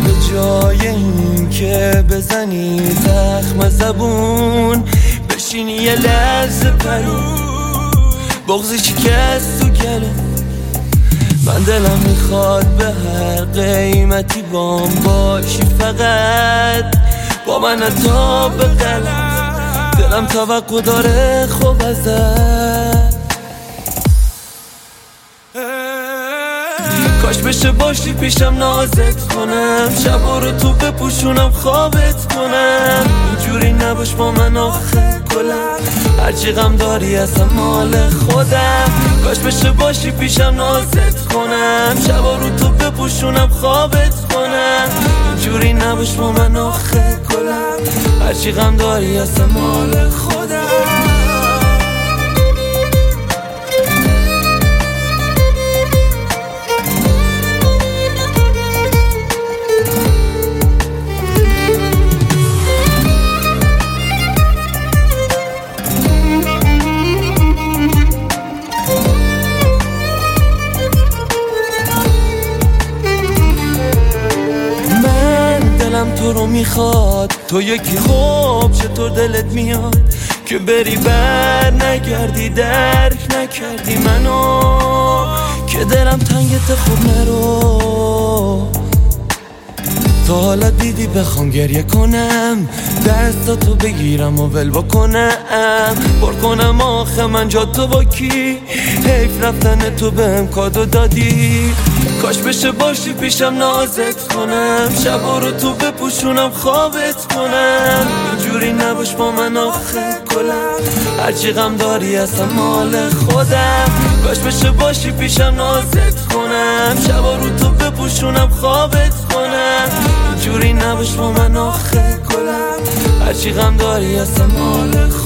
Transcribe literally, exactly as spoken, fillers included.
به جای این که بزنی زخم زبون بشینی یه لحظه پرو بغضی شکست تو گلو من دلم میخواد به هر قیمتی بام باشی فقط با من تا به غلط دلم توقع داره خوب ازت کاش بشه باشی پیشم نازت کنم شبا رو تو بپوشونم خوابت کنم اینجوری نباش با من آخه کلم هرچی غم داری اصلا مال خودم کاش بشه باشی پیشم نازت کنم شبا رو تو بپوشونم خوابت کنم اینجوری نباش با من آخه کلم هرچی غم داری اصلا مال خودم تو رو میخواد تو یکی خوب چطور دلت میاد که بری بر نگردی درک نکردی منو که دلم تنگت خوب نرو تا حالا دیدی بخوام گریه کنم دستاتو بگیرم و ول بکنم پر کنم آخه من جا تو با کی حیف رفتن تو بهم کادو دادی کاش بشه باشی پیشم نازت کنم شبا رو تو بپوشونم خوابت کنم اینجوری نباش با من آخه کلم هرچی غم داری اصلا مال خودم کاش بشه باشی پیشم نازت کنم شبا رو تو بپوشونم خوابت کنم اینجوری نباش با من آخه کلم هرچی غم داری اصلا مال خودم